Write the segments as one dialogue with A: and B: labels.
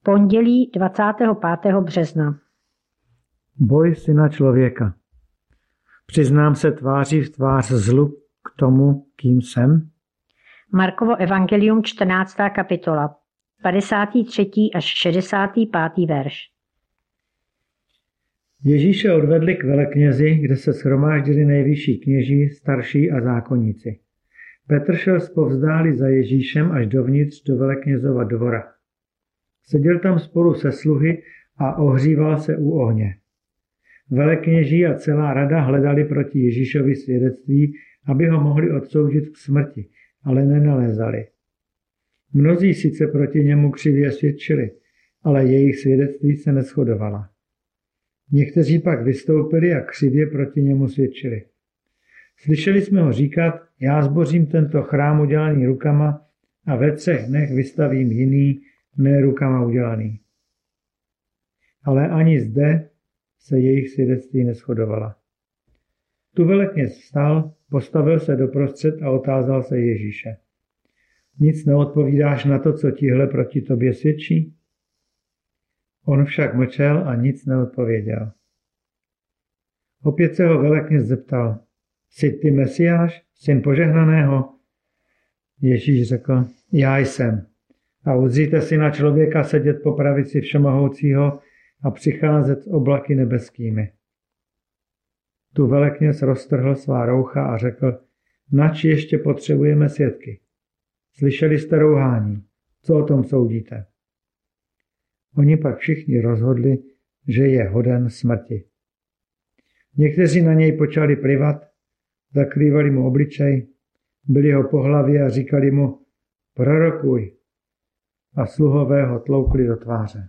A: Pondělí 25. března.
B: Boj Syna člověka. Přiznám se tváří v tvář zlu k tomu, kým jsem?
A: Markovo evangelium 14. kapitola, 53. až 65. verš.
B: Ježíše odvedli k veleknězi, kde se shromáždili nejvyšší kněží, starší a zákonníci. Petr šel zpovzdálí za Ježíšem až dovnitř do veleknězova dvora. Seděl tam spolu se sluhy a ohříval se u ohně. Velekněží a celá rada hledali proti Ježíšovi svědectví, aby ho mohli odsoudit k smrti, ale nenalézali. Mnozí sice proti němu křivě svědčili, ale jejich svědectví se neshodovala. Někteří pak vystoupili a křivě proti němu svědčili. Slyšeli jsme ho říkat, já zbořím tento chrám udělaný rukama a ve 3 dnech vystavím jiný, ne rukama udělaný. Ale ani zde se jejich svědectví neshodovala. Tu velekněz vstal, postavil se doprostřed a otázal se Ježíše. Nic neodpovídáš na to, co tihle proti tobě svědčí? On však mlčel a nic neodpověděl. Opět se ho velekněz zeptal, jsi ty Mesiáš, syn požehnaného? Ježíš řekl, já jsem. A uzříte Syna člověka sedět po pravici Všemohoucího a přicházet s oblaky nebeskými. Tu velekněz roztrhl svá roucha a řekl, nač ještě potřebujeme svědky. Slyšeli jste rouhání, co o tom soudíte? Oni pak všichni rozhodli, že je hoden smrti. Někteří na něj počali plivat, zakrývali mu obličej, byli ho po hlavě a říkali mu, prorokuj. A sluhové ho tloukli do tváře.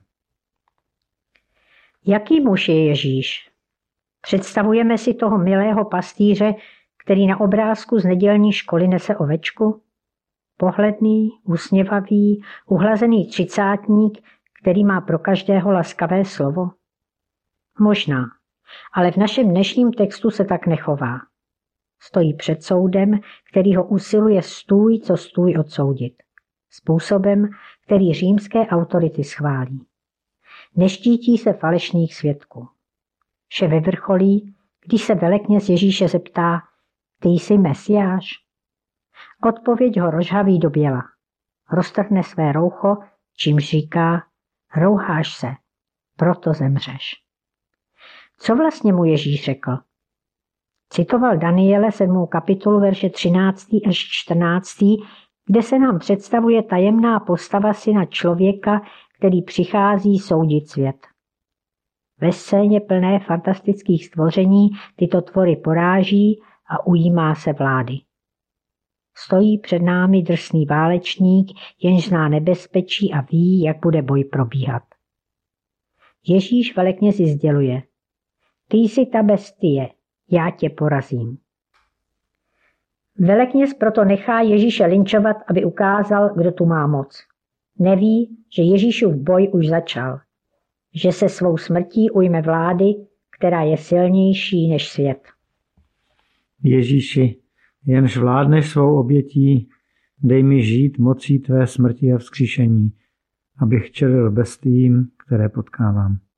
A: Jaký muž je Ježíš? Představujeme si toho milého pastýře, který na obrázku z nedělní školy nese ovečku? Pohledný, usměvavý, uhlazený třicátník, který má pro každého laskavé slovo? Možná, ale v našem dnešním textu se tak nechová. Stojí před soudem, který ho usiluje stůj co stůj odsoudit. Způsobem, který římské autority schválí. Neštítí se falešných svědků. Vše vyvrcholí, když se velekněz Ježíše zeptá, ty jsi Mesiáš? Odpověď ho rozžhaví do běla. Roztrhne své roucho, čímž říká, rouháš se, proto zemřeš. Co vlastně mu Ježíš řekl? Citoval Daniele 7. kapitolu verše 13. až 14., kde se nám představuje tajemná postava Syna člověka, který přichází soudit svět. Ve scéně plné fantastických stvoření tyto tvory poráží a ujímá se vlády. Stojí před námi drsný válečník, jenž zná nebezpečí a ví, jak bude boj probíhat. Ježíš veleknězi sděluje, ty jsi ta bestie, já tě porazím. Velekněz proto nechá Ježíše linčovat, aby ukázal, kdo tu má moc. Neví, že Ježíšův boj už začal, že se svou smrtí ujme vlády, která je silnější než svět.
B: Ježíši, jenž vládneš svou obětí, dej mi žít mocí tvé smrti a vzkříšení, abych čelil bestiím, které potkávám.